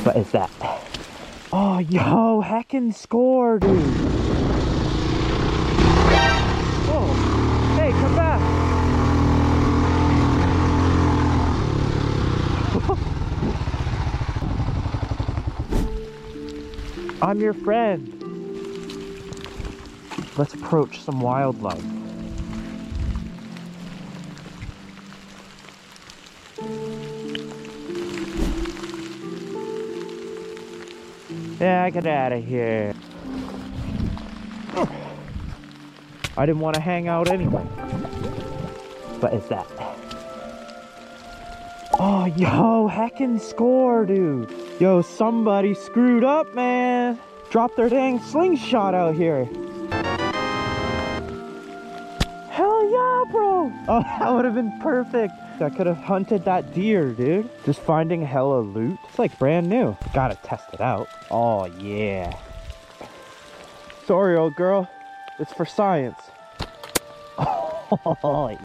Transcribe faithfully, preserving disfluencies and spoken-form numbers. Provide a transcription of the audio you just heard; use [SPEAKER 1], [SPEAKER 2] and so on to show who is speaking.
[SPEAKER 1] What is that? Oh, yo, heckin' score, dude. Oh, hey, come back. I'm your friend. Let's approach some wildlife. Yeah, get out of here. I didn't want to hang out anyway. What is that? Oh, yo, heckin' score, dude. Yo, somebody screwed up, man. Dropped their dang slingshot out here. Hell yeah, bro. Oh, that would have been perfect. I could have hunted that deer, dude. Just finding hella loot. It's like brand new. Gotta test it out. Oh, yeah. Sorry, old girl. It's for science. Oh,